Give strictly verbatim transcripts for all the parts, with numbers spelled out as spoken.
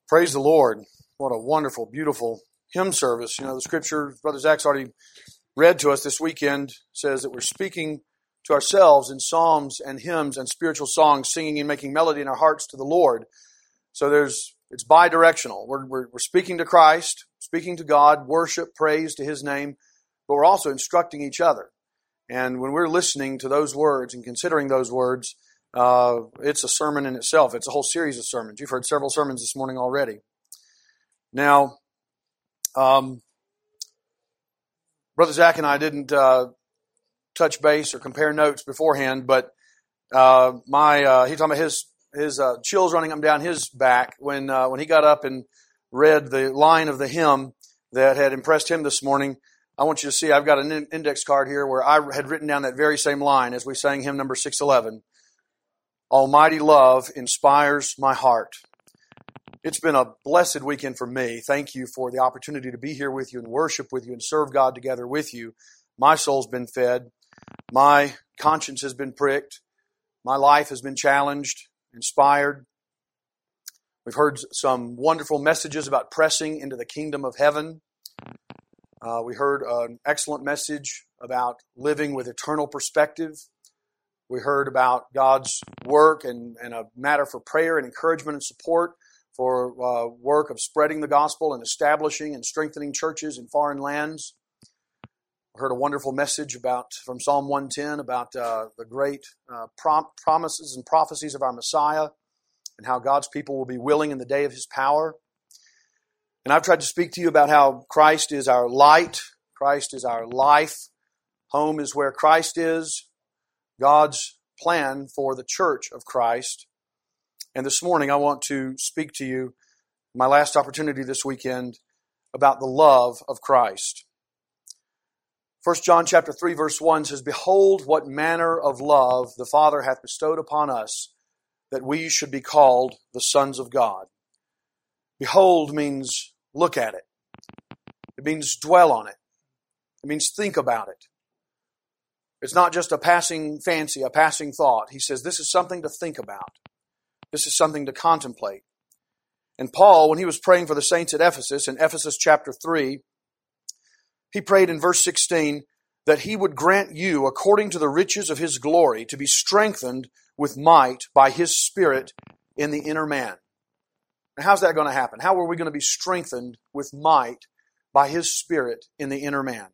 Praise the Lord. What a wonderful, beautiful hymn service. You know, the scripture Brother Zach's already read to us this weekend says that we're speaking to ourselves in psalms and hymns and spiritual songs, singing and making melody in our hearts to the Lord. So there's it's bi-directional. We're, we're, we're speaking to Christ, speaking to God, worship, praise to His name, but we're also instructing each other. And when we're listening to those words and considering those words, Uh, it's a sermon in itself. It's a whole series of sermons. You've heard several sermons this morning already. Now, um, Brother Zach and I didn't uh, touch base or compare notes beforehand, but uh, my uh, he talking about his his uh, chills running up and down his back when uh, when he got up and read the line of the hymn that had impressed him this morning. I want you to see I've got an index card here where I had written down that very same line as we sang hymn number six eleven. Almighty love inspires my heart. It's been a blessed weekend for me. Thank you for the opportunity to be here with you and worship with you and serve God together with you. My soul's been fed. My conscience has been pricked. My life has been challenged, inspired. We've heard some wonderful messages about pressing into the kingdom of heaven. Uh, we heard an excellent message about living with eternal perspective. We heard about God's work and, and a matter for prayer and encouragement and support for uh, work of spreading the gospel and establishing and strengthening churches in foreign lands. We heard a wonderful message about from Psalm one ten about uh, the great uh, prom- promises and prophecies of our Messiah and how God's people will be willing in the day of His power. And I've tried to speak to you about how Christ is our light, Christ is our life, home is where Christ is, God's plan for the church of Christ. And this morning I want to speak to you, my last opportunity this weekend, about the love of Christ. First John chapter three verse one says, Behold, what manner of love the Father hath bestowed upon us, that we should be called the sons of God. Behold means look at it. It means dwell on it. It means think about it. It's not just a passing fancy, a passing thought. He says this is something to think about. This is something to contemplate. And Paul, when he was praying for the saints at Ephesus, in Ephesus chapter three, he prayed in verse sixteen that he would grant you, according to the riches of His glory, to be strengthened with might by His Spirit in the inner man. Now, how's that going to happen? How are we going to be strengthened with might by His Spirit in the inner man?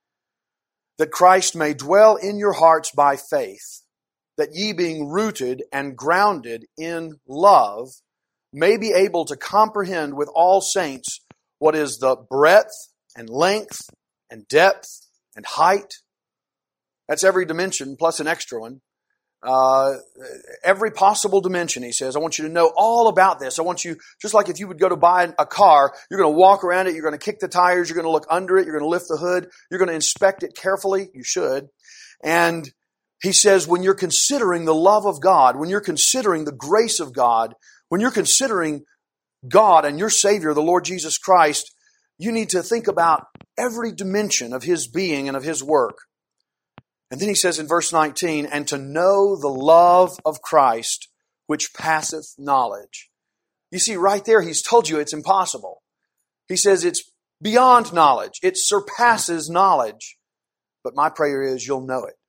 That Christ may dwell in your hearts by faith, that ye being rooted and grounded in love, may be able to comprehend with all saints what is the breadth and length and depth and height. That's every dimension plus an extra one. Uh, every possible dimension, he says. I want you to know all about this. I want you, just like if you would go to buy a car, you're going to walk around it, you're going to kick the tires, you're going to look under it, you're going to lift the hood, you're going to inspect it carefully. You should. And he says, when you're considering the love of God, when you're considering the grace of God, when you're considering God and your Savior, the Lord Jesus Christ, you need to think about every dimension of His being and of His work. And then he says in verse nineteen, and to know the love of Christ, which passeth knowledge. You see, right there, he's told you it's impossible. He says it's beyond knowledge. It surpasses knowledge. But my prayer is you'll know it.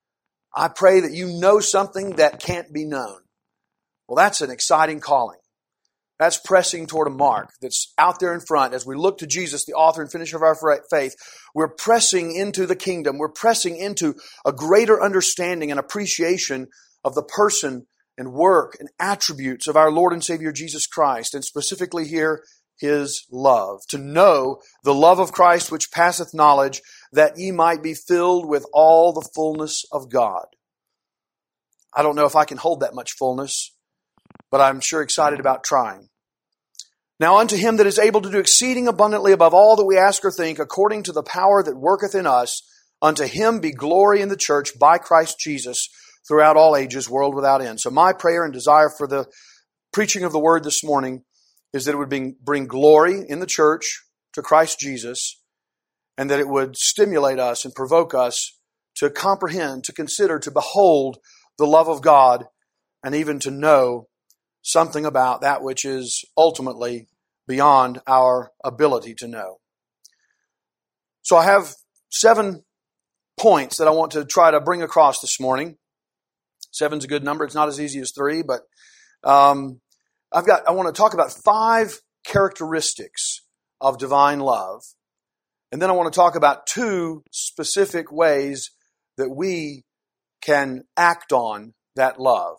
I pray that you know something that can't be known. Well, that's an exciting calling. That's pressing toward a mark that's out there in front. As we look to Jesus, the author and finisher of our faith, we're pressing into the kingdom. We're pressing into a greater understanding and appreciation of the person and work and attributes of our Lord and Savior Jesus Christ, and specifically here, His love. To know the love of Christ which passeth knowledge, that ye might be filled with all the fullness of God. I don't know if I can hold that much fullness, but I'm sure excited about trying. Now unto Him that is able to do exceeding abundantly above all that we ask or think, according to the power that worketh in us, unto Him be glory in the church by Christ Jesus throughout all ages, world without end. So my prayer and desire for the preaching of the Word this morning is that it would bring, bring glory in the church to Christ Jesus, and that it would stimulate us and provoke us to comprehend, to consider, to behold the love of God, and even to know something about that which is ultimately beyond our ability to know. So I have seven points that I want to try to bring across this morning. Seven's a good number. It's not as easy as three, but um, I've got. I want to talk about five characteristics of divine love, and then I want to talk about two specific ways that we can act on that love.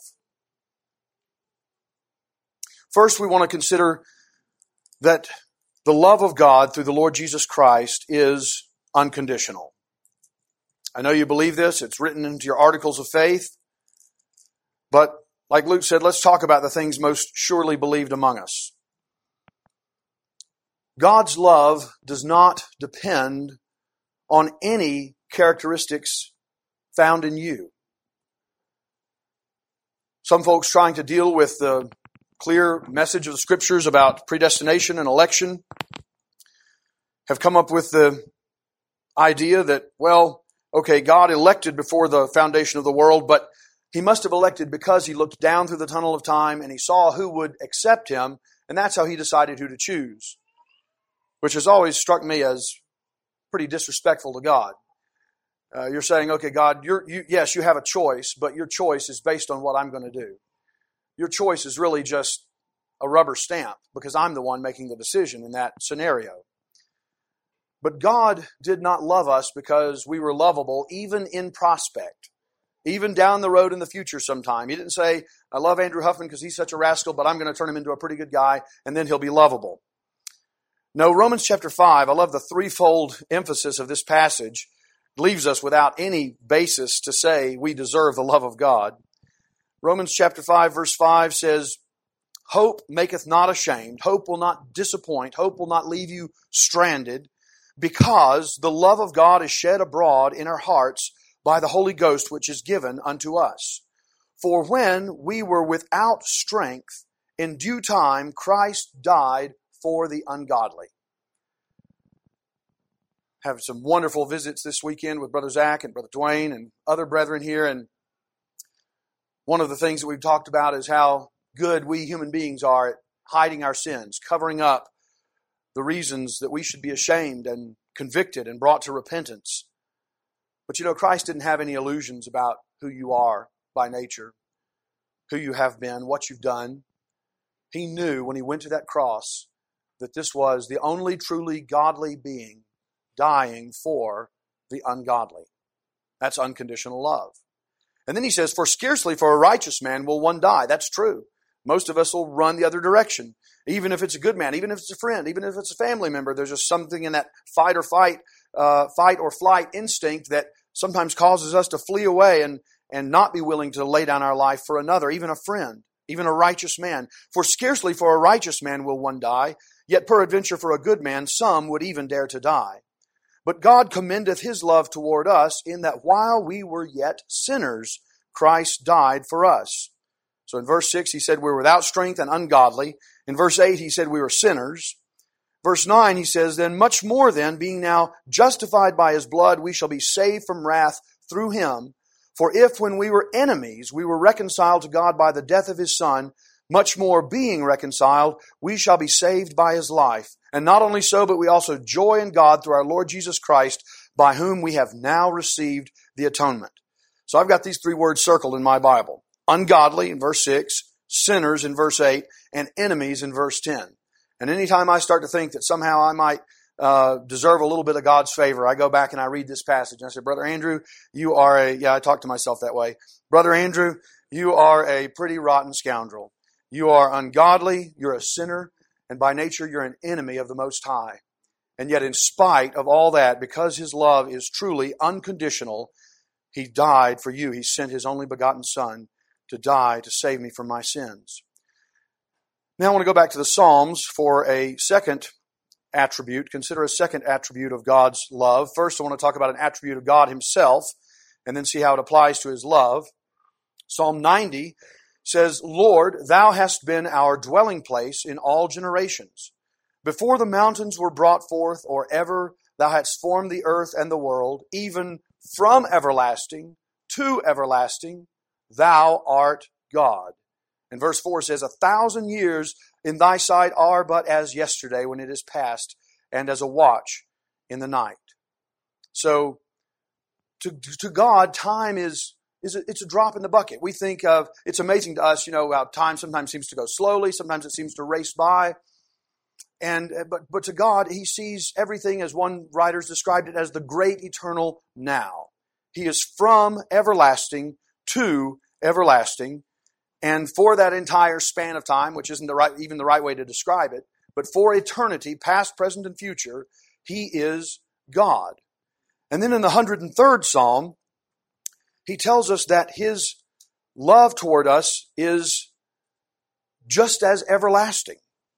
First, we want to consider that the love of God through the Lord Jesus Christ is unconditional. I know you believe this. It's written into your articles of faith. But like Luke said, let's talk about the things most surely believed among us. God's love does not depend on any characteristics found in you. Some folks trying to deal with the clear message of the Scriptures about predestination and election have come up with the idea that, well, okay, God elected before the foundation of the world, but He must have elected because He looked down through the tunnel of time and He saw who would accept Him, and that's how He decided who to choose, which has always struck me as pretty disrespectful to God. Uh, you're saying, okay, God, you're, you, yes, you have a choice, but your choice is based on what I'm going to do. Your choice is really just a rubber stamp because I'm the one making the decision in that scenario. But God did not love us because we were lovable even in prospect, even down the road in the future sometime. He didn't say, I love Andrew Huffman because he's such a rascal, but I'm going to turn him into a pretty good guy and then he'll be lovable. No, Romans chapter five, I love the threefold emphasis of this passage, leaves us without any basis to say we deserve the love of God. Romans chapter five, verse five says, hope maketh not ashamed. Hope will not disappoint. Hope will not leave you stranded, because the love of God is shed abroad in our hearts by the Holy Ghost, which is given unto us. For when we were without strength, in due time Christ died for the ungodly. Have some wonderful visits this weekend with Brother Zach and Brother Dwayne and other brethren here, and one of the things that we've talked about is how good we human beings are at hiding our sins, covering up the reasons that we should be ashamed and convicted and brought to repentance. But you know, Christ didn't have any illusions about who you are by nature, who you have been, what you've done. He knew when He went to that cross that this was the only truly godly being dying for the ungodly. That's unconditional love. And then He says, for scarcely for a righteous man will one die. That's true. Most of us will run the other direction. Even if it's a good man, even if it's a friend, even if it's a family member, there's just something in that fight or fight, uh, fight or flight instinct that sometimes causes us to flee away and, and not be willing to lay down our life for another, even a friend, even a righteous man. For scarcely for a righteous man will one die, yet peradventure for a good man some would even dare to die. But God commendeth His love toward us in that while we were yet sinners, Christ died for us. So in verse six, He said we were without strength and ungodly. In verse eight, He said we were sinners. Verse nine, He says, then much more then, being now justified by His blood, we shall be saved from wrath through Him. For if when we were enemies, we were reconciled to God by the death of His Son, much more being reconciled, we shall be saved by His life. And not only so, but we also joy in God through our Lord Jesus Christ, by whom we have now received the atonement. So I've got these three words circled in my Bible. Ungodly in verse six, sinners in verse eight, and enemies in verse ten. And anytime I start to think that somehow I might uh, deserve a little bit of God's favor, I go back and I read this passage and I say, Brother Andrew, you are a, yeah, I talk to myself that way. Brother Andrew, you are a pretty rotten scoundrel. You are ungodly, you're a sinner, and by nature you're an enemy of the Most High. And yet in spite of all that, because His love is truly unconditional, He died for you. He sent His only begotten Son to die to save me from my sins. Now I want to go back to the Psalms for a second attribute. Consider a second attribute of God's love. First, I want to talk about an attribute of God Himself, and then see how it applies to His love. Psalm ninety says, Lord, Thou hast been our dwelling place in all generations. Before the mountains were brought forth, or ever Thou hadst formed the earth and the world, even from everlasting to everlasting, Thou art God. And verse four says, a thousand years in thy sight are but as yesterday when it is past, and as a watch in the night. So, to, to God, time is, is a, it's a drop in the bucket. We think of, it's amazing to us, you know, how time sometimes seems to go slowly, sometimes it seems to race by. And, but, but to God, He sees everything, as one writer's described it, as the great eternal now. He is from everlasting to everlasting. And for that entire span of time, which isn't the right, even the right way to describe it, but for eternity, past, present, and future, He is God. And then in the one hundred third Psalm, he tells us that His love toward us is just as everlasting.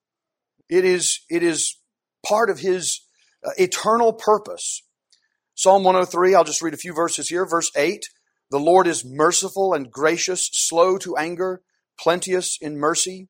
It is, it is part of His uh, eternal purpose. Psalm one oh three, I'll just read a few verses here. Verse eight, the Lord is merciful and gracious, slow to anger, plenteous in mercy.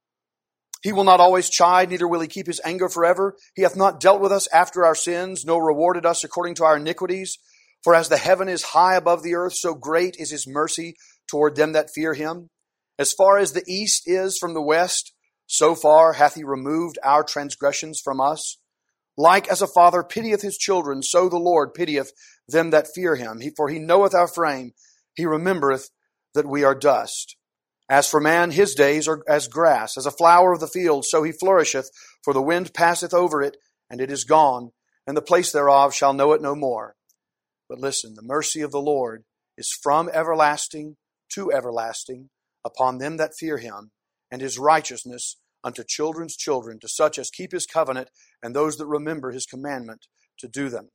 He will not always chide, neither will He keep His anger forever. He hath not dealt with us after our sins, nor rewarded us according to our iniquities. For as the heaven is high above the earth, so great is His mercy toward them that fear Him. As far as the east is from the west, so far hath He removed our transgressions from us. Like as a father pitieth his children, so the Lord pitieth them that fear Him. He, for He knoweth our frame, He remembereth that we are dust. As for man, his days are as grass, as a flower of the field, so he flourisheth. For the wind passeth over it, and it is gone, and the place thereof shall know it no more. But listen, the mercy of the Lord is from everlasting to everlasting upon them that fear Him, and His righteousness unto children's children, to such as keep His covenant, and those that remember His commandment to do them.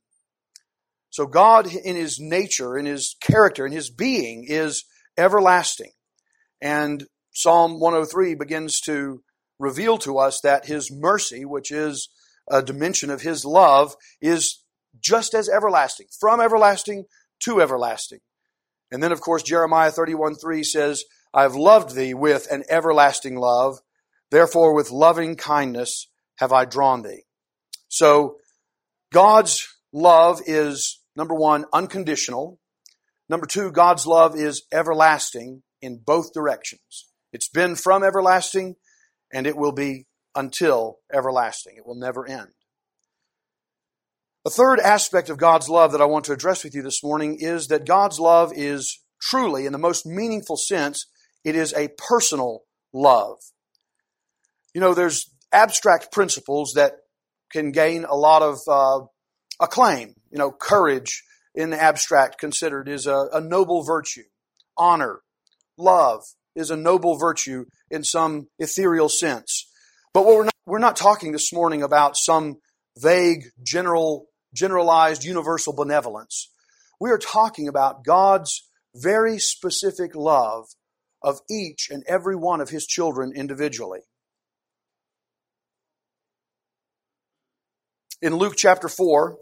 So God, in His nature, in His character, in His being, is everlasting. And Psalm one oh three begins to reveal to us that His mercy, which is a dimension of His love, is just as everlasting, from everlasting to everlasting. And then, of course, Jeremiah thirty-one three says, I have loved thee with an everlasting love, therefore with loving kindness have I drawn thee. So God's love is, number one, unconditional. Number two, God's love is everlasting in both directions. It's been from everlasting, and it will be until everlasting. It will never end. A third aspect of God's love that I want to address with you this morning is that God's love is truly, in the most meaningful sense, it is a personal love. You know, there's abstract principles that can gain a lot of uh, acclaim. You know, courage in the abstract considered is a, a noble virtue. Honor, love is a noble virtue in some ethereal sense. But what we're not, we're not talking this morning about some vague, general, generalized, universal benevolence. We are talking about God's very specific love of each and every one of His children individually. In Luke chapter four,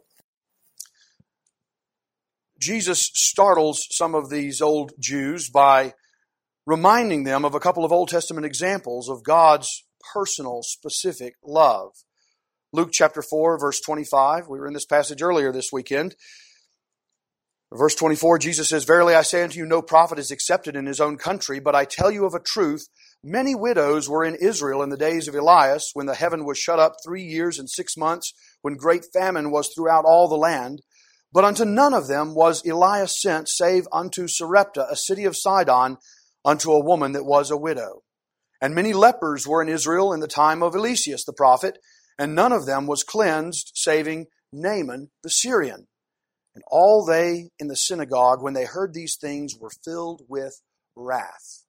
Jesus startles some of these old Jews by reminding them of a couple of Old Testament examples of God's personal, specific love. Luke chapter four, verse twenty-five. We were in this passage earlier this weekend. Verse twenty-four, Jesus says, Verily I say unto you, no prophet is accepted in his own country, but I tell you of a truth, many widows were in Israel in the days of Elias, when the heaven was shut up three years and six months, when great famine was throughout all the land. But unto none of them was Elias sent, save unto Sarepta, a city of Sidon, unto a woman that was a widow. And many lepers were in Israel in the time of Eliseus the prophet, and none of them was cleansed, saving Naaman the Syrian. And all they in the synagogue, when they heard these things, were filled with wrath.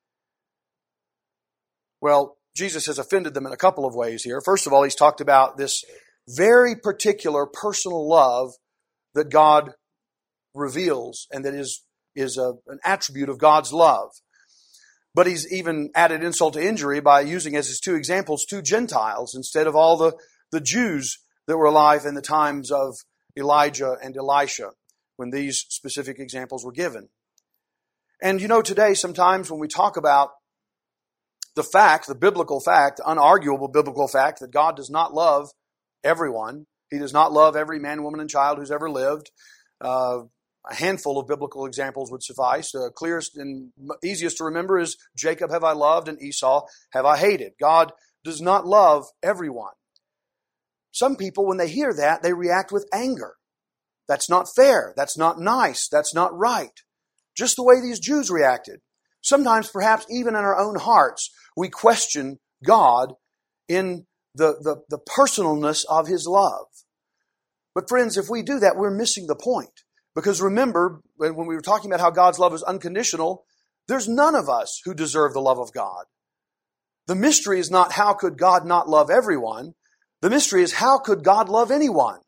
Well, Jesus has offended them in a couple of ways here. First of all, He's talked about this very particular personal love that God reveals and that is, is a, an attribute of God's love. But He's even added insult to injury by using as His two examples two Gentiles instead of all the, the Jews that were alive in the times of Elijah and Elisha when these specific examples were given. And you know, today sometimes when we talk about the fact, the biblical fact, the unarguable biblical fact that God does not love everyone, He does not love every man, woman, and child who's ever lived. Uh, A handful of biblical examples would suffice. The clearest and easiest to remember is Jacob have I loved and Esau have I hated. God does not love everyone. Some people, when they hear that, they react with anger. That's not fair. That's not nice. That's not right. Just the way these Jews reacted. Sometimes, perhaps even in our own hearts, we question God in the, the, the personalness of His love. But friends, if we do that, we're missing the point. Because remember, when we were talking about how God's love is unconditional, there's none of us who deserve the love of God. The mystery is not how could God not love everyone. The mystery is how could God love anyone?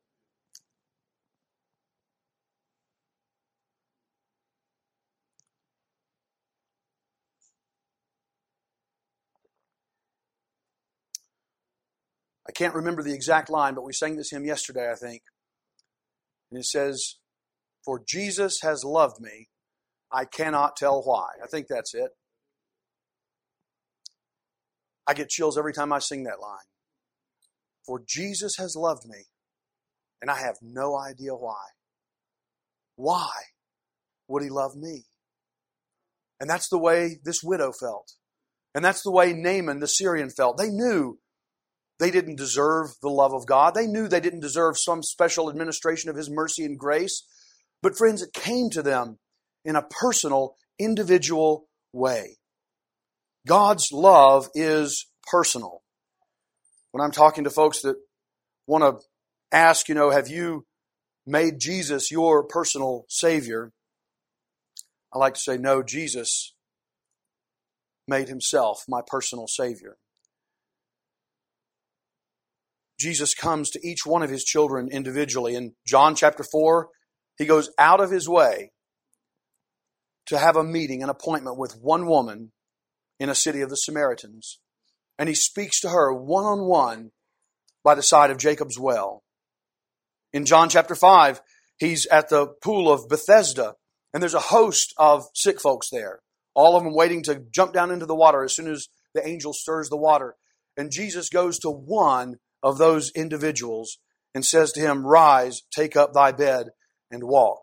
I can't remember the exact line, but we sang this hymn yesterday, I think. And it says, "For Jesus has loved me, I cannot tell why." I think that's it. I get chills every time I sing that line. For Jesus has loved me, and I have no idea why. Why would He love me? And that's the way this widow felt. And that's the way Naaman the Syrian felt. They knew they didn't deserve the love of God. They knew they didn't deserve some special administration of His mercy and grace. But friends, it came to them in a personal, individual way. God's love is personal. When I'm talking to folks that want to ask, you know, have you made Jesus your personal Savior? I like to say, no, Jesus made Himself my personal Savior. Jesus comes to each one of His children individually. In John chapter four, He goes out of His way to have a meeting, an appointment with one woman in a city of the Samaritans. And He speaks to her one-on-one by the side of Jacob's well. In John chapter five, He's at the pool of Bethesda, and there's a host of sick folks there, all of them waiting to jump down into the water as soon as the angel stirs the water. And Jesus goes to one of those individuals and says to him, "Rise, take up thy bed, and walk."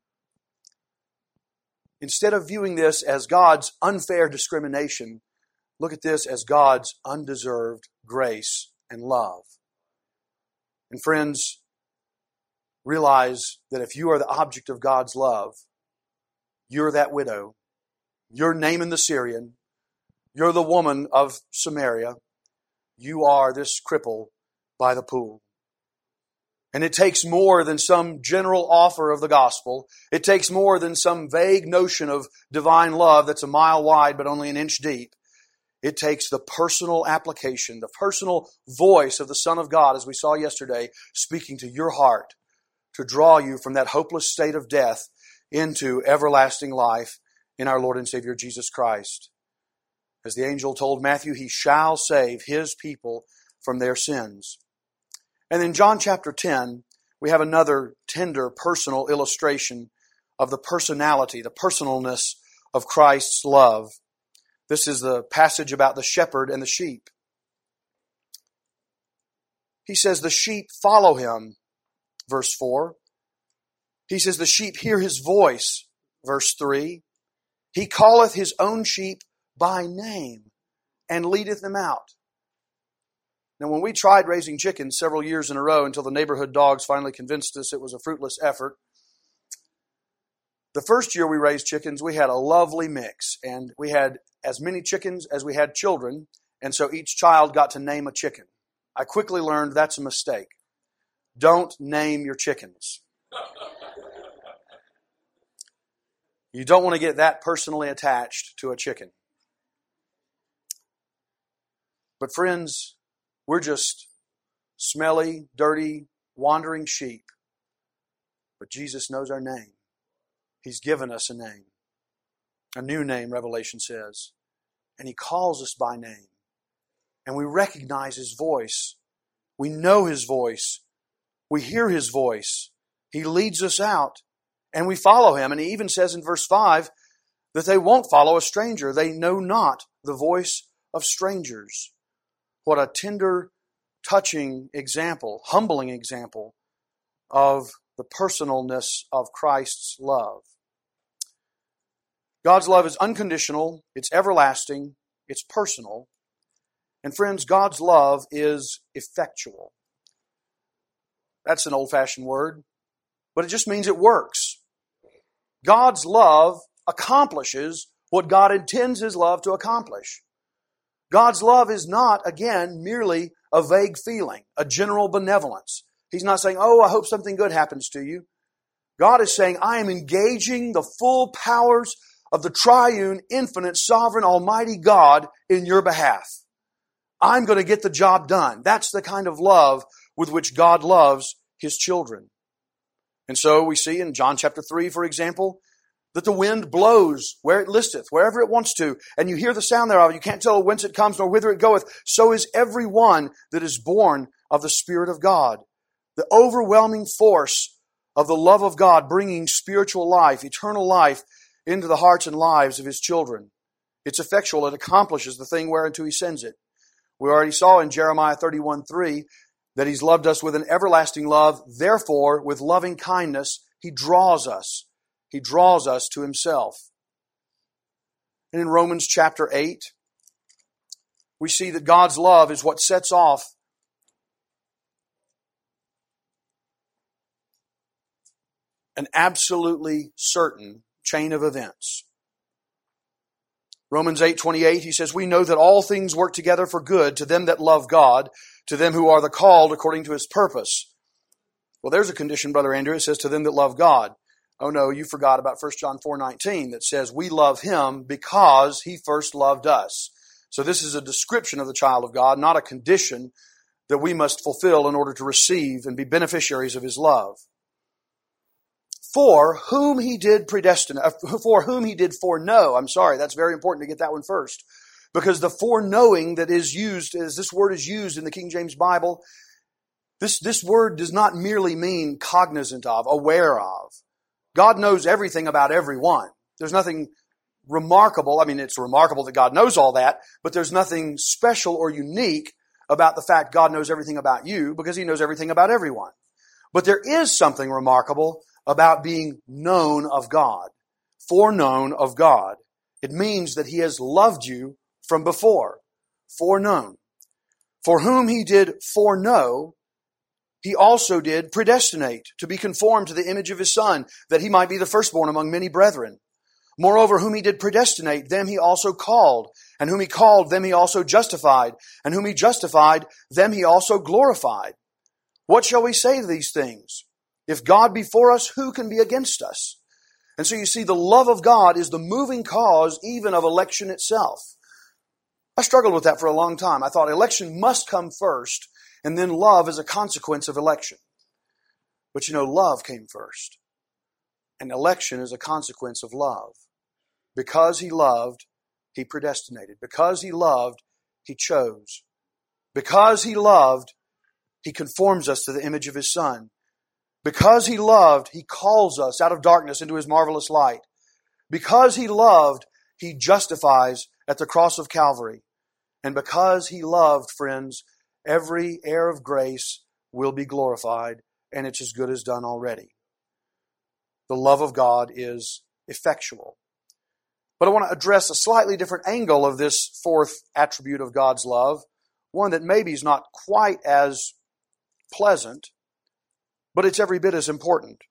Instead of viewing this as God's unfair discrimination, look at this as God's undeserved grace and love. And friends, realize that if you are the object of God's love, you're that widow, you're Naaman the Syrian, you're the woman of Samaria, you are this cripple by the pool. And it takes more than some general offer of the gospel. It takes more than some vague notion of divine love that's a mile wide but only an inch deep. It takes the personal application, the personal voice of the Son of God, as we saw yesterday, speaking to your heart to draw you from that hopeless state of death into everlasting life in our Lord and Savior Jesus Christ. As the angel told Matthew, He shall save His people from their sins. And in John chapter ten, we have another tender personal illustration of the personality, the personalness of Christ's love. This is the passage about the shepherd and the sheep. He says, the sheep follow Him, verse four. He says, the sheep hear His voice, verse three. He calleth His own sheep by name and leadeth them out. Now, when we tried raising chickens several years in a row until the neighborhood dogs finally convinced us it was a fruitless effort, the first year we raised chickens, we had a lovely mix. And we had as many chickens as we had children, and so each child got to name a chicken. I quickly learned that's a mistake. Don't name your chickens. You don't want to get that personally attached to a chicken. But friends, we're just smelly, dirty, wandering sheep. But Jesus knows our name. He's given us a name. A new name, Revelation says. And He calls us by name. And we recognize His voice. We know His voice. We hear His voice. He leads us out. And we follow Him. And He even says in verse five that they won't follow a stranger. They know not the voice of strangers. What a tender, touching example, humbling example of the personalness of Christ's love. God's love is unconditional, it's everlasting, it's personal. And friends, God's love is effectual. That's an old-fashioned word, but it just means it works. God's love accomplishes what God intends His love to accomplish. God's love is not, again, merely a vague feeling, a general benevolence. He's not saying, oh, I hope something good happens to you. God is saying, I am engaging the full powers of the triune, infinite, sovereign, almighty God in your behalf. I'm going to get the job done. That's the kind of love with which God loves His children. And so we see in John chapter three, for example, that the wind blows where it listeth, wherever it wants to, and you hear the sound thereof. You can't tell whence it comes nor whither it goeth. So is every one that is born of the Spirit of God. The overwhelming force of the love of God bringing spiritual life, eternal life, into the hearts and lives of His children. It's effectual. It accomplishes the thing whereunto He sends it. We already saw in Jeremiah thirty-one three that He's loved us with an everlasting love. Therefore, with loving kindness, He draws us. He draws us to Himself. And in Romans chapter eight, we see that God's love is what sets off an absolutely certain chain of events. Romans eight twenty-eight, he says, we know that all things work together for good to them that love God, to them who are the called according to His purpose. Well, there's a condition, Brother Andrew. It says to them that love God. Oh no, you forgot about First John four nineteen that says we love Him because He first loved us. So this is a description of the child of God, not a condition that we must fulfill in order to receive and be beneficiaries of His love. For whom He did predestinate, for whom He did foreknow. I'm sorry, that's very important to get that one first. Because the foreknowing that is used, as this word is used in the King James Bible, this, this word does not merely mean cognizant of, aware of. God knows everything about everyone. There's nothing remarkable. I mean, it's remarkable that God knows all that, but there's nothing special or unique about the fact God knows everything about you because He knows everything about everyone. But there is something remarkable about being known of God, foreknown of God. It means that He has loved you from before, foreknown. For whom He did foreknow, He also did predestinate to be conformed to the image of His Son, that He might be the firstborn among many brethren. Moreover, whom He did predestinate, them He also called. And whom He called, them He also justified. And whom He justified, them He also glorified. What shall we say to these things? If God be for us, who can be against us? And so you see, the love of God is the moving cause even of election itself. I struggled with that for a long time. I thought election must come first, and then love is a consequence of election. But you know, love came first. And election is a consequence of love. Because He loved, He predestinated. Because He loved, He chose. Because He loved, He conforms us to the image of His Son. Because He loved, He calls us out of darkness into His marvelous light. Because He loved, He justifies at the cross of Calvary. And because He loved, friends, every heir of grace will be glorified, and it's as good as done already. The love of God is effectual. But I want to address a slightly different angle of this fourth attribute of God's love, one that maybe is not quite as pleasant, but it's every bit as important.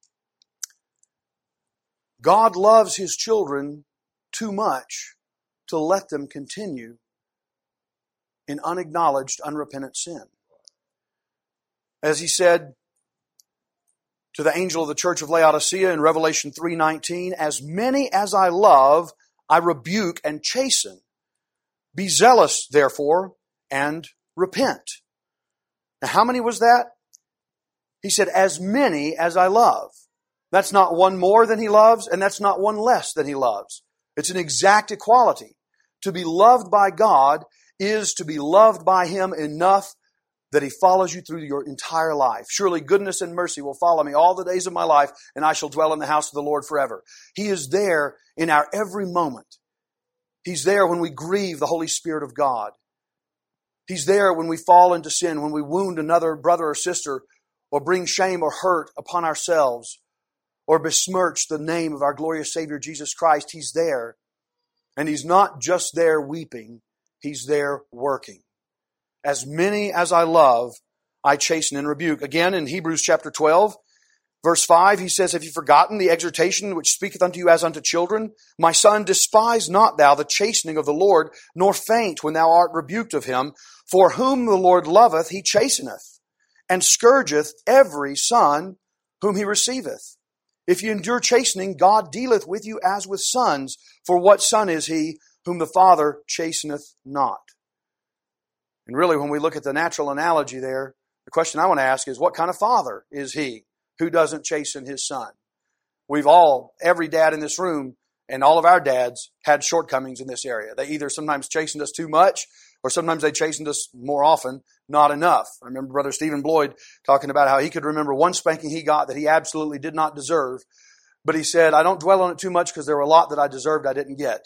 God loves His children too much to let them continue in unacknowledged, unrepentant sin. As He said to the angel of the church of Laodicea in Revelation three nineteen, as many as I love, I rebuke and chasten. Be zealous, therefore, and repent. Now, how many was that? He said, as many as I love. That's not one more than He loves, and that's not one less than He loves. It's an exact equality. To be loved by God is to be loved by Him enough that He follows you through your entire life. Surely goodness and mercy will follow me all the days of my life, and I shall dwell in the house of the Lord forever. He is there in our every moment. He's there when we grieve the Holy Spirit of God. He's there when we fall into sin, when we wound another brother or sister, or bring shame or hurt upon ourselves or besmirch the name of our glorious Savior Jesus Christ. He's there. And He's not just there weeping. He's there working. As many as I love, I chasten and rebuke. Again, in Hebrews chapter twelve, verse five, he says, Have you forgotten the exhortation which speaketh unto you as unto children? My son, despise not thou the chastening of the Lord, nor faint when thou art rebuked of Him. For whom the Lord loveth, He chasteneth, and scourgeth every son whom He receiveth. If you endure chastening, God dealeth with you as with sons. For what son is he whom the Father chasteneth not? And really, when we look at the natural analogy there, the question I want to ask is, what kind of father is he who doesn't chasten his son? We've all, every dad in this room, and all of our dads had shortcomings in this area. They either sometimes chastened us too much, or sometimes they chastened us more often, not enough. I remember Brother Stephen Bloyd talking about how he could remember one spanking he got that he absolutely did not deserve. But he said, I don't dwell on it too much because there were a lot that I deserved I didn't get.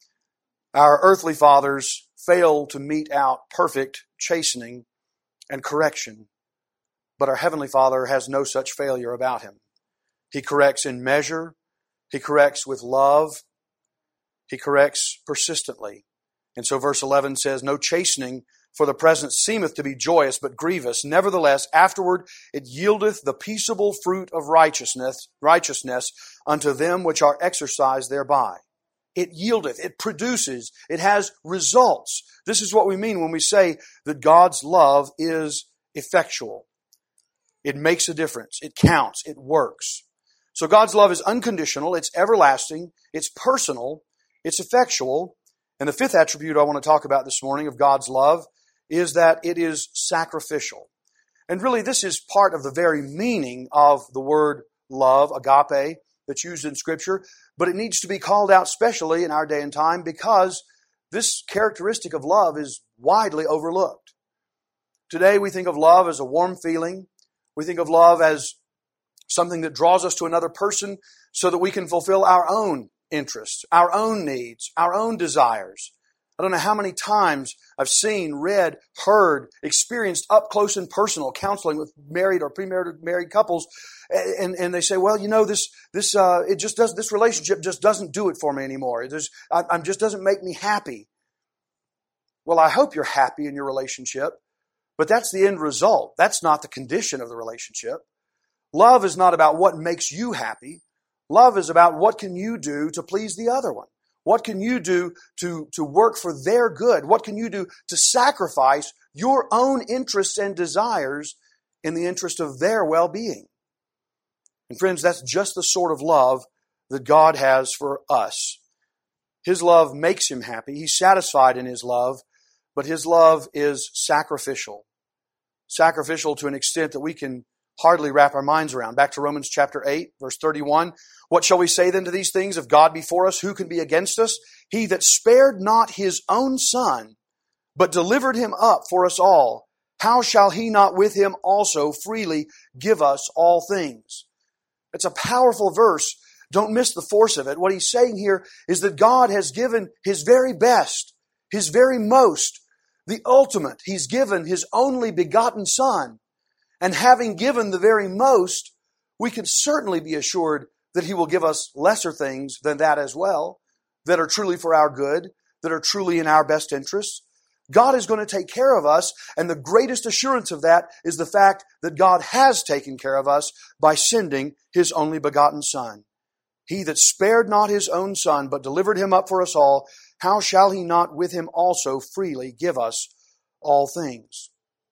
Our earthly fathers fail to mete out perfect chastening and correction. But our Heavenly Father has no such failure about Him. He corrects in measure. He corrects with love. He corrects persistently. And so verse eleven says, No chastening for the present seemeth to be joyous, but grievous. Nevertheless, afterward it yieldeth the peaceable fruit of righteousness, righteousness unto them which are exercised thereby. It yieldeth, it produces, it has results. This is what we mean when we say that God's love is effectual. It makes a difference. It counts. It works. So God's love is unconditional. It's everlasting. It's personal. It's effectual. And the fifth attribute I want to talk about this morning of God's love is that it is sacrificial. And really, this is part of the very meaning of the word love, agape, that's used in Scripture. But it needs to be called out specially in our day and time because this characteristic of love is widely overlooked. Today, we think of love as a warm feeling. We think of love as something that draws us to another person so that we can fulfill our own interests, our own needs, our own desires. I don't know how many times I've seen, read, heard, experienced up close and personal counseling with married or premarital married couples, and, and they say, "Well, you know, this this uh, it just does this relationship just doesn't do it for me anymore. It just I, I'm just doesn't make me happy." Well, I hope you're happy in your relationship, but that's the end result. That's not the condition of the relationship. Love is not about what makes you happy. Love is about what can you do to please the other one. What can you do to, to work for their good? What can you do to sacrifice your own interests and desires in the interest of their well-being? And friends, that's just the sort of love that God has for us. His love makes Him happy. He's satisfied in His love, but His love is sacrificial. Sacrificial to an extent that we can hardly wrap our minds around. Back to Romans chapter eight, verse thirty-one. What shall we say then to these things? If God be for us, who can be against us? He that spared not His own Son, but delivered Him up for us all, how shall He not with Him also freely give us all things? It's a powerful verse. Don't miss the force of it. What he's saying here is that God has given His very best, His very most, the ultimate. He's given His only begotten Son. And having given the very most, we can certainly be assured that He will give us lesser things than that as well, that are truly for our good, that are truly in our best interests. God is going to take care of us, and the greatest assurance of that is the fact that God has taken care of us by sending His only begotten Son. He that spared not His own Son, but delivered Him up for us all, how shall He not with Him also freely give us all things?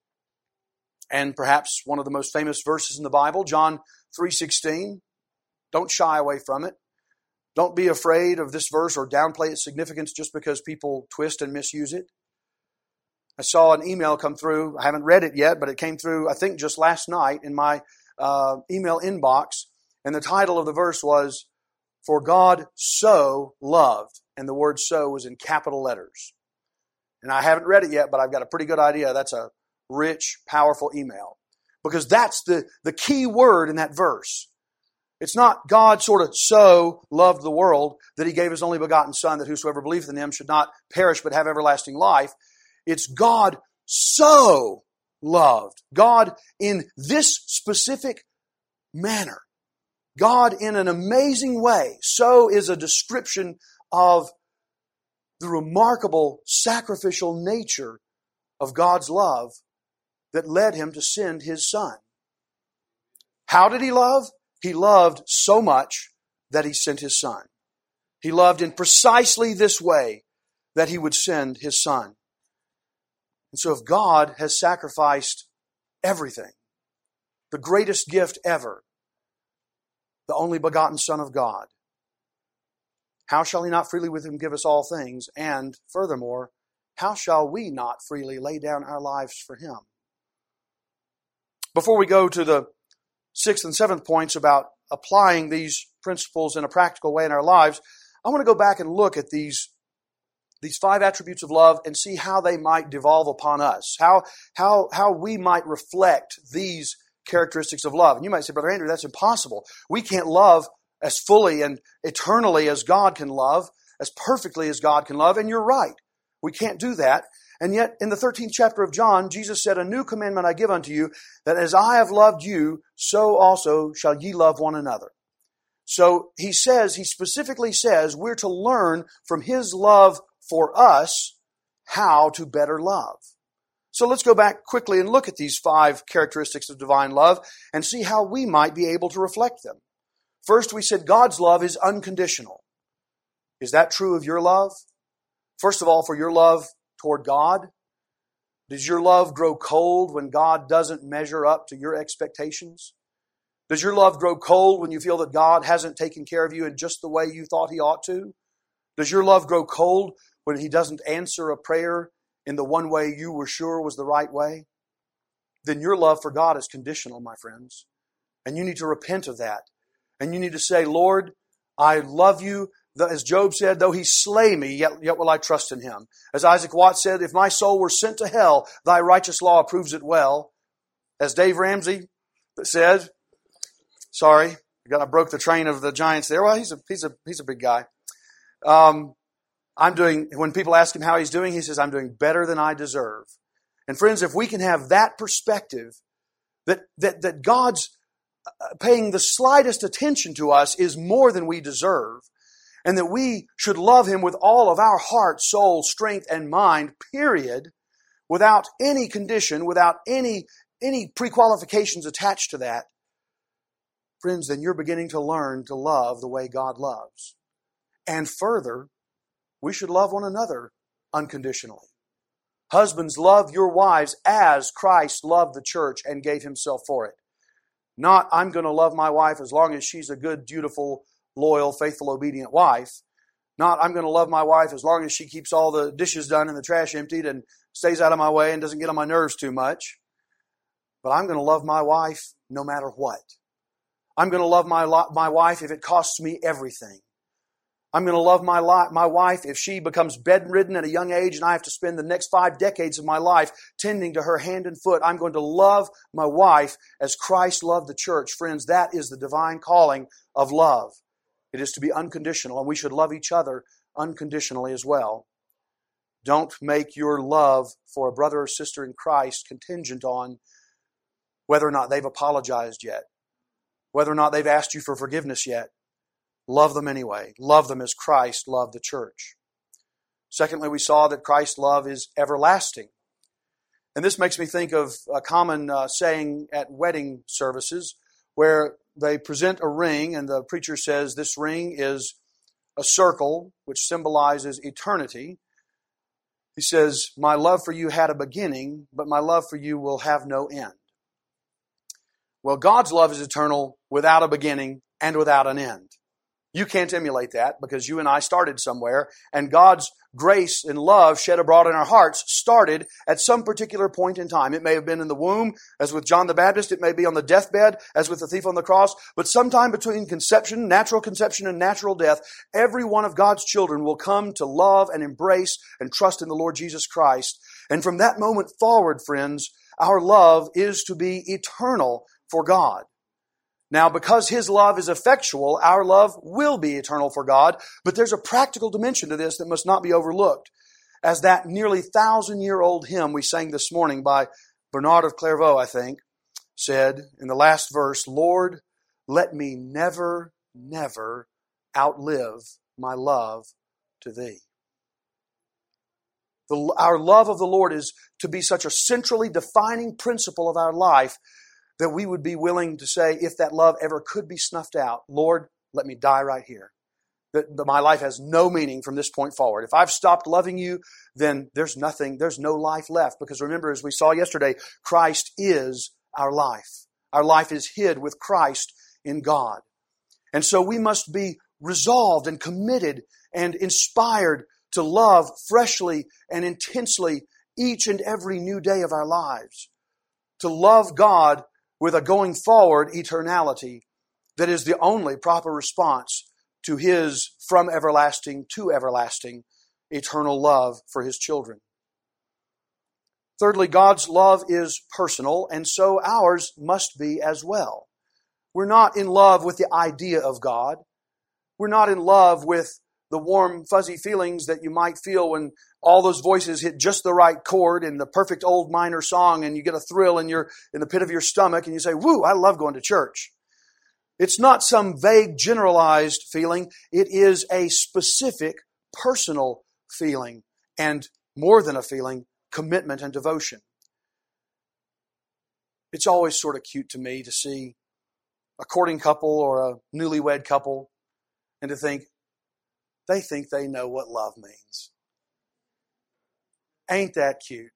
And perhaps one of the most famous verses in the Bible, John three sixteen. Don't shy away from it. Don't be afraid of this verse or downplay its significance just because people twist and misuse it. I saw an email come through. I haven't read it yet, but it came through, I think, just last night in my uh, email inbox. And the title of the verse was, For God so loved. And the word so was in capital letters. And I haven't read it yet, but I've got a pretty good idea. That's a rich, powerful email. Because that's the, the key word in that verse. It's not God sort of so loved the world that He gave His only begotten Son, that whosoever believeth in Him should not perish but have everlasting life. It's God so loved. God in this specific manner. God in an amazing way. So is a description of the remarkable sacrificial nature of God's love that led Him to send His Son. How did He love? He loved so much that He sent His Son. He loved in precisely this way that He would send His Son. And so if God has sacrificed everything, the greatest gift ever, the only begotten Son of God, how shall He not freely with Him give us all things? And furthermore, how shall we not freely lay down our lives for Him? Before we go to the sixth and seventh points about applying these principles in a practical way in our lives, I want to go back and look at these, these five attributes of love and see how they might devolve upon us, how, how, how we might reflect these characteristics of love. And you might say, Brother Andrew, that's impossible. We can't love as fully and eternally as God can love, as perfectly as God can love, and you're right. We can't do that. And yet, in the thirteenth chapter of John, Jesus said, "A new commandment I give unto you, that as I have loved you, so also shall ye love one another." So he says, he specifically says, we're to learn from His love for us how to better love. So let's go back quickly and look at these five characteristics of divine love and see how we might be able to reflect them. First, we said God's love is unconditional. Is that true of your love? First of all, for your love toward God, does your love grow cold when God doesn't measure up to your expectations? Does your love grow cold when you feel that God hasn't taken care of you in just the way you thought He ought to? Does your love grow cold when He doesn't answer a prayer in the one way you were sure was the right way? Then your love for God is conditional, my friends. And you need to repent of that. And you need to say, Lord, I love you. As Job said, though He slay me, yet, yet will I trust in Him. As Isaac Watts said, if my soul were sent to hell, Thy righteous law approves it well. As Dave Ramsey said, sorry, I broke the train of the Giants there. Well, he's a, he's a, he's a big guy. Um, I'm doing, when people ask him how he's doing, he says, I'm doing better than I deserve. And friends, if we can have that perspective, that, that, that God's paying the slightest attention to us is more than we deserve, and that we should love Him with all of our heart, soul, strength, and mind, period, without any condition, without any, any pre-qualifications attached to that, friends, then you're beginning to learn to love the way God loves. And further, we should love one another unconditionally. Husbands, love your wives as Christ loved the church and gave Himself for it. Not, I'm going to love my wife as long as she's a good, dutiful, loyal, faithful, obedient wife. Not, I'm going to love my wife as long as she keeps all the dishes done and the trash emptied and stays out of my way and doesn't get on my nerves too much. But I'm going to love my wife no matter what. I'm going to love my my wife if it costs me everything. I'm going to love my li- my wife if she becomes bedridden at a young age and I have to spend the next five decades of my life tending to her hand and foot. I'm going to love my wife as Christ loved the church. Friends, that is the divine calling of love. It is to be unconditional, and we should love each other unconditionally as well. Don't make your love for a brother or sister in Christ contingent on whether or not they've apologized yet, whether or not they've asked you for forgiveness yet. Love them anyway. Love them as Christ loved the church. Secondly, we saw that Christ's love is everlasting. And this makes me think of a common uh, saying at wedding services where they present a ring and the preacher says this ring is a circle which symbolizes eternity. He says, my love for you had a beginning, but my love for you will have no end. Well, God's love is eternal without a beginning and without an end. You can't emulate that because you and I started somewhere, and God's grace and love shed abroad in our hearts started at some particular point in time. It may have been in the womb, as with John the Baptist. It may be on the deathbed, as with the thief on the cross. But sometime between conception, natural conception, and natural death, every one of God's children will come to love and embrace and trust in the Lord Jesus Christ. And from that moment forward, friends, our love is to be eternal for God. Now, because His love is effectual, our love will be eternal for God. But there's a practical dimension to this that must not be overlooked. As that nearly thousand-year-old hymn we sang this morning by Bernard of Clairvaux, I think, said in the last verse, Lord, let me never, never outlive my love to Thee. The, our love of the Lord is to be such a centrally defining principle of our life that we would be willing to say, if that love ever could be snuffed out, Lord, let me die right here. That, that my life has no meaning from this point forward. If I've stopped loving you, then there's nothing, there's no life left. Because remember, as we saw yesterday, Christ is our life. Our life is hid with Christ in God. And so we must be resolved and committed and inspired to love freshly and intensely each and every new day of our lives. To love God with a going forward eternality that is the only proper response to His from everlasting to everlasting eternal love for His children. Thirdly, God's love is personal, and so ours must be as well. We're not in love with the idea of God. We're not in love with the warm, fuzzy feelings that you might feel when all those voices hit just the right chord in the perfect old minor song and you get a thrill in your in the pit of your stomach and you say, woo, I love going to church. It's not some vague, generalized feeling. It is a specific, personal feeling, and more than a feeling, commitment and devotion. It's always sort of cute to me to see a courting couple or a newlywed couple and to think, they think they know what love means. Ain't that cute?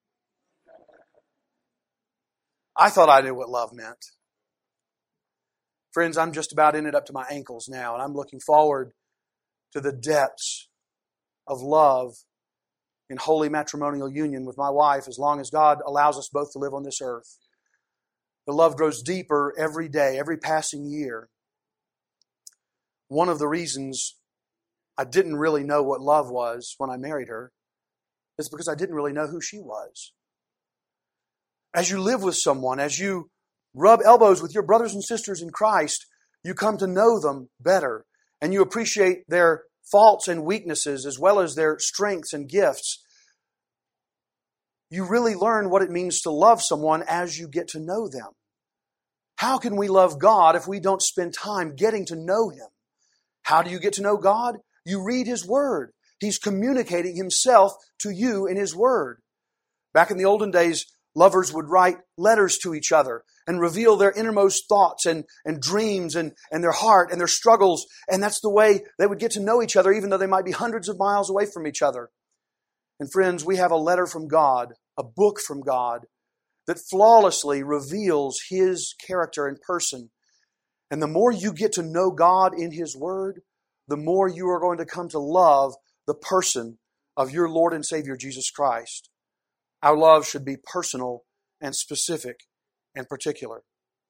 I thought I knew what love meant. Friends, I'm just about in it up to my ankles now, and I'm looking forward to the depths of love in holy matrimonial union with my wife as long as God allows us both to live on this earth. The love grows deeper every day, every passing year. One of the reasons I didn't really know what love was when I married her is because I didn't really know who she was. As you live with someone, as you rub elbows with your brothers and sisters in Christ, you come to know them better, and you appreciate their faults and weaknesses as well as their strengths and gifts. You really learn what it means to love someone as you get to know them. How can we love God if we don't spend time getting to know Him? How do you get to know God? You read His Word. He's communicating Himself to you in His Word. Back in the olden days, lovers would write letters to each other and reveal their innermost thoughts and, and dreams and, and their heart and their struggles. And that's the way they would get to know each other, even though they might be hundreds of miles away from each other. And friends, we have a letter from God, a book from God, that flawlessly reveals His character and person. And the more you get to know God in His Word, the more you are going to come to love the person of your Lord and Savior, Jesus Christ. Our love should be personal and specific and particular.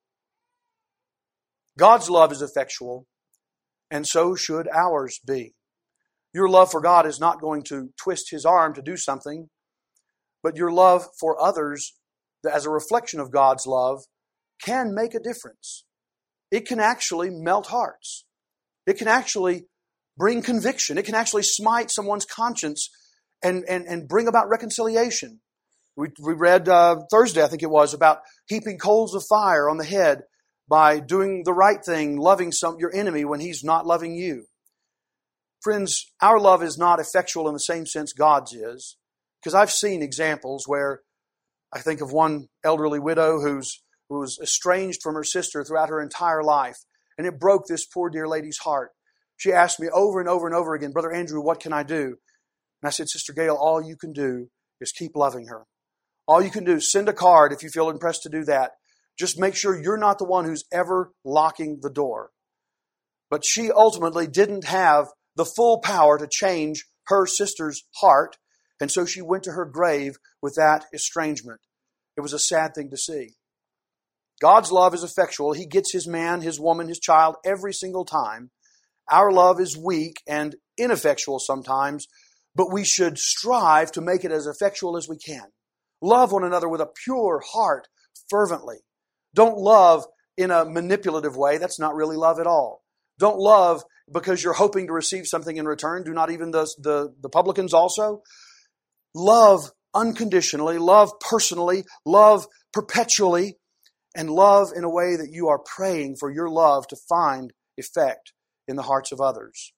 God's love is effectual, and so should ours be. Your love for God is not going to twist His arm to do something, but your love for others, as a reflection of God's love, can make a difference. It can actually melt hearts. It can actually bring conviction. It can actually smite someone's conscience and, and, and bring about reconciliation. We, we read uh, Thursday, I think it was, about heaping coals of fire on the head by doing the right thing, loving some your enemy when he's not loving you. Friends, our love is not effectual in the same sense God's is, because I've seen examples where I think of one elderly widow who's who was estranged from her sister throughout her entire life, and it broke this poor dear lady's heart. She asked me over and over and over again, Brother Andrew, what can I do? And I said, Sister Gail, all you can do is keep loving her. All you can do is send a card if you feel impressed to do that. Just make sure you're not the one who's ever locking the door. But she ultimately didn't have the full power to change her sister's heart, and so she went to her grave with that estrangement. It was a sad thing to see. God's love is effectual. He gets His man, His woman, His child every single time. Our love is weak and ineffectual sometimes, but we should strive to make it as effectual as we can. Love one another with a pure heart, fervently. Don't love in a manipulative way. That's not really love at all. Don't love because you're hoping to receive something in return. Do not even the, the, the publicans also. Love unconditionally, love personally, love perpetually, and love in a way that you are praying for your love to find effect in the hearts of others.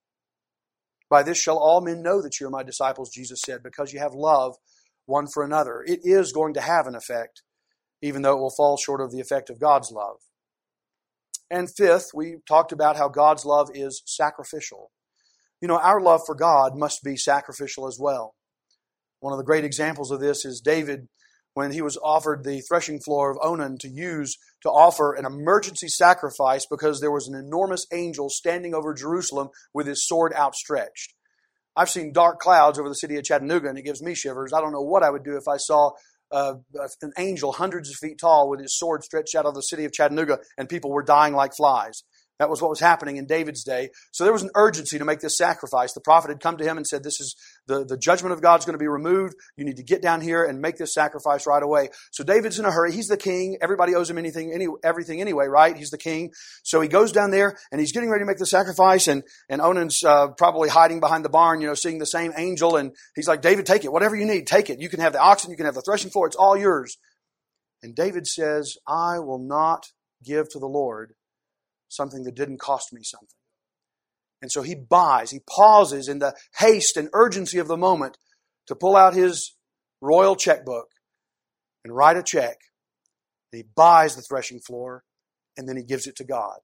By this shall all men know that you are my disciples, Jesus said, because you have love one for another. It is going to have an effect, even though it will fall short of the effect of God's love. And fifth, we talked about how God's love is sacrificial. You know, our love for God must be sacrificial as well. One of the great examples of this is David, when he was offered the threshing floor of Onan to use to offer an emergency sacrifice because there was an enormous angel standing over Jerusalem with his sword outstretched. I've seen dark clouds over the city of Chattanooga, and it gives me shivers. I don't know what I would do if I saw uh, an angel hundreds of feet tall with his sword stretched out of the city of Chattanooga and people were dying like flies. That was what was happening in David's day. So there was an urgency to make this sacrifice. The prophet had come to him and said, this is the, the judgment of God's going to be removed. You need to get down here and make this sacrifice right away. So David's in a hurry. He's the king. Everybody owes him anything, any, everything anyway, right? He's the king. So he goes down there and he's getting ready to make the sacrifice. And, and Onan's uh, probably hiding behind the barn, you know, seeing the same angel. And he's like, David, take it. Whatever you need, take it. You can have the oxen. You can have the threshing floor. It's all yours. And David says, I will not give to the Lord something that didn't cost me something. And so he buys, he pauses in the haste and urgency of the moment to pull out his royal checkbook and write a check. And he buys the threshing floor and then he gives it to God.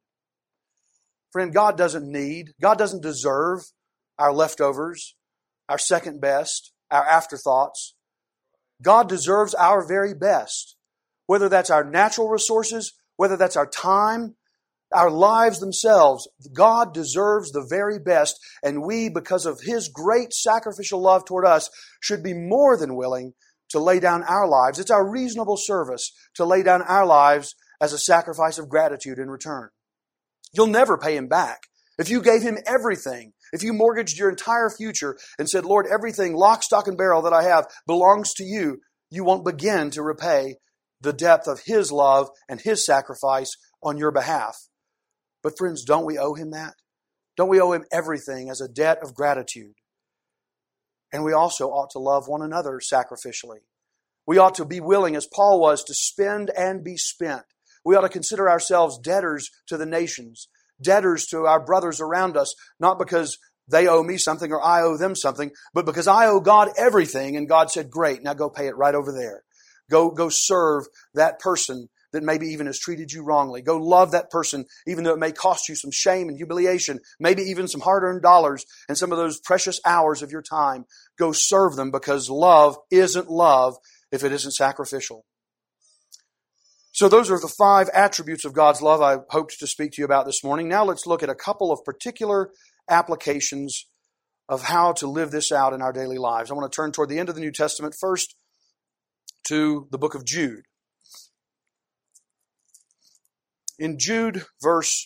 Friend, God doesn't need, God doesn't deserve our leftovers, our second best, our afterthoughts. God deserves our very best. Whether that's our natural resources, whether that's our time, our lives themselves, God deserves the very best, and we, because of His great sacrificial love toward us, should be more than willing to lay down our lives. It's our reasonable service to lay down our lives as a sacrifice of gratitude in return. You'll never pay Him back. If you gave Him everything, if you mortgaged your entire future and said, Lord, everything, lock, stock, and barrel that I have belongs to you, you won't begin to repay the depth of His love and His sacrifice on your behalf. But friends, don't we owe Him that? Don't we owe Him everything as a debt of gratitude? And we also ought to love one another sacrificially. We ought to be willing, as Paul was, to spend and be spent. We ought to consider ourselves debtors to the nations, debtors to our brothers around us, not because they owe me something or I owe them something, but because I owe God everything, and God said, great, now go pay it right over there. Go, go serve that person that maybe even has treated you wrongly. Go love that person, even though it may cost you some shame and humiliation, maybe even some hard-earned dollars and some of those precious hours of your time. Go serve them, because love isn't love if it isn't sacrificial. So those are the five attributes of God's love I hoped to speak to you about this morning. Now let's look at a couple of particular applications of how to live this out in our daily lives. I want to turn toward the end of the New Testament first to the book of Jude. In Jude, verse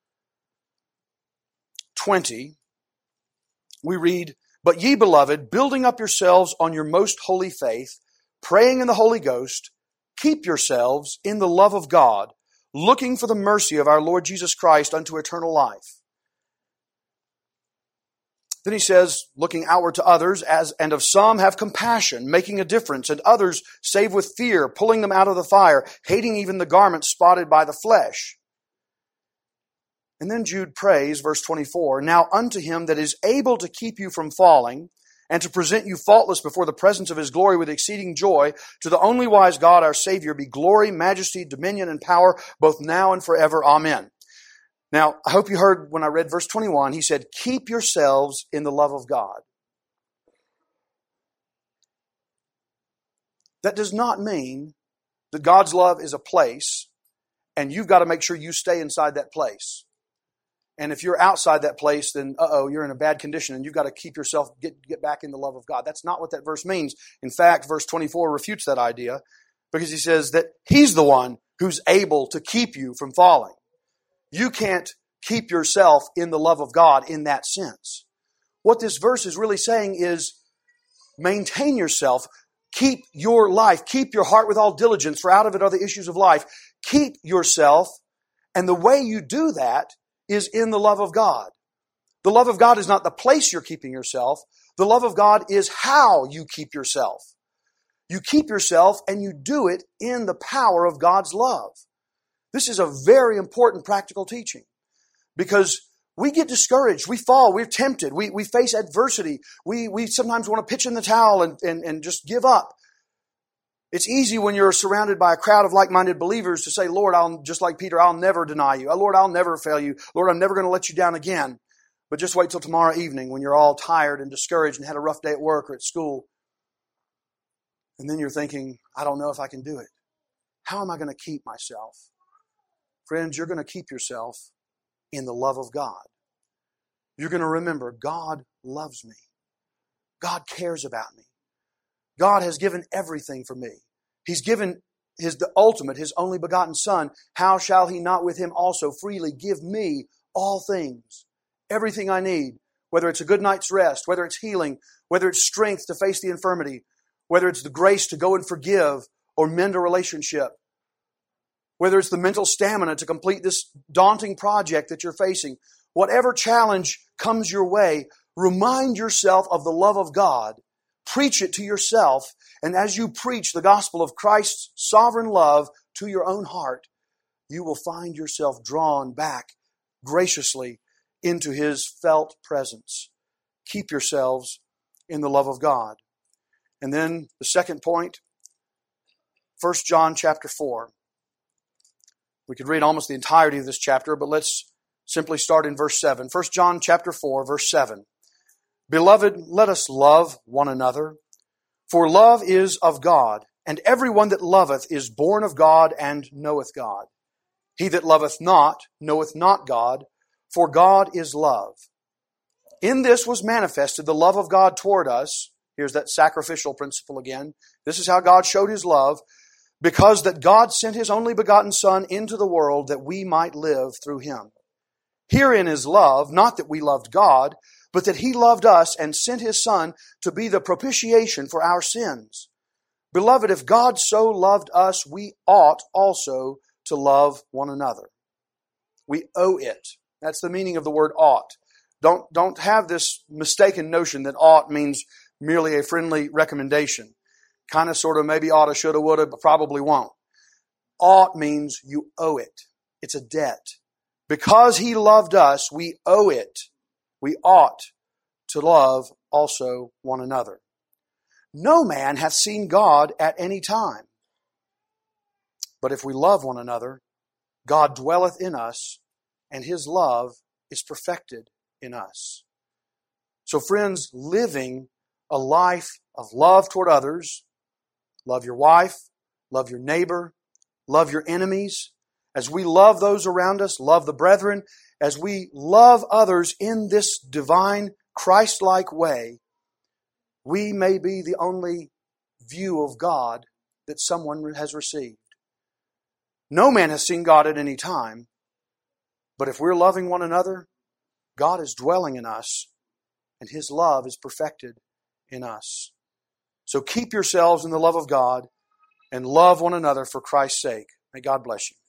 twenty, we read, But ye, beloved, building up yourselves on your most holy faith, praying in the Holy Ghost, keep yourselves in the love of God, looking for the mercy of our Lord Jesus Christ unto eternal life. Then he says, looking outward to others, as and of some have compassion, making a difference, and others save with fear, pulling them out of the fire, hating even the garment spotted by the flesh. And then Jude prays, verse twenty-four, Now unto Him that is able to keep you from falling, and to present you faultless before the presence of His glory with exceeding joy, to the only wise God our Savior be glory, majesty, dominion, and power, both now and forever. Amen. Now, I hope you heard when I read verse twenty-one, he said, keep yourselves in the love of God. That does not mean that God's love is a place and you've got to make sure you stay inside that place. And if you're outside that place, then uh-oh, you're in a bad condition and you've got to keep yourself, get, get back in the love of God. That's not what that verse means. In fact, verse twenty-four refutes that idea, because he says that He's the one who's able to keep you from falling. You can't keep yourself in the love of God in that sense. What this verse is really saying is maintain yourself, keep your life, keep your heart with all diligence, for out of it are the issues of life. Keep yourself, and the way you do that is in the love of God. The love of God is not the place you're keeping yourself. The love of God is how you keep yourself. You keep yourself and you do it in the power of God's love. This is a very important practical teaching because we get discouraged, we fall, we're tempted, we, we face adversity, we, we sometimes want to pitch in the towel and, and, and just give up. It's easy when you're surrounded by a crowd of like-minded believers to say, Lord, I'll, just like Peter, I'll never deny you. Oh, Lord, I'll never fail you. Lord, I'm never going to let you down again. But just wait till tomorrow evening when you're all tired and discouraged and had a rough day at work or at school. And then you're thinking, I don't know if I can do it. How am I going to keep myself? Friends, you're going to keep yourself in the love of God. You're going to remember, God loves me. God cares about me. God has given everything for me. He's given His the ultimate, His only begotten Son. How shall He not with Him also freely give me all things? Everything I need, whether it's a good night's rest, whether it's healing, whether it's strength to face the infirmity, whether it's the grace to go and forgive or mend a relationship, whether it's the mental stamina to complete this daunting project that you're facing, whatever challenge comes your way, remind yourself of the love of God. Preach it to yourself, and as you preach the gospel of Christ's sovereign love to your own heart, you will find yourself drawn back graciously into His felt presence. Keep yourselves in the love of God. And then the second point, First John chapter four. We could read almost the entirety of this chapter, but let's simply start in verse seven. First John chapter four, verse seven. Beloved, let us love one another, for love is of God, and everyone that loveth is born of God and knoweth God. He that loveth not knoweth not God, for God is love. In this was manifested the love of God toward us. Here's that sacrificial principle again. This is how God showed His love, because that God sent His only begotten Son into the world that we might live through Him. Herein is love, not that we loved God, but that He loved us and sent His Son to be the propitiation for our sins. Beloved, if God so loved us, we ought also to love one another. We owe it. That's the meaning of the word ought. Don't, don't have this mistaken notion that ought means merely a friendly recommendation. Kind of, sort of, maybe oughta, shoulda, woulda, but probably won't. Ought means you owe it. It's a debt. Because He loved us, we owe it. We ought to love also one another. No man hath seen God at any time. But if we love one another, God dwelleth in us, and His love is perfected in us. So friends, living a life of love toward others, love your wife, love your neighbor, love your enemies. As we love those around us, love the brethren, as we love others in this divine, Christ-like way, we may be the only view of God that someone has received. No man has seen God at any time, but if we're loving one another, God is dwelling in us, and His love is perfected in us. So keep yourselves in the love of God and love one another for Christ's sake. May God bless you.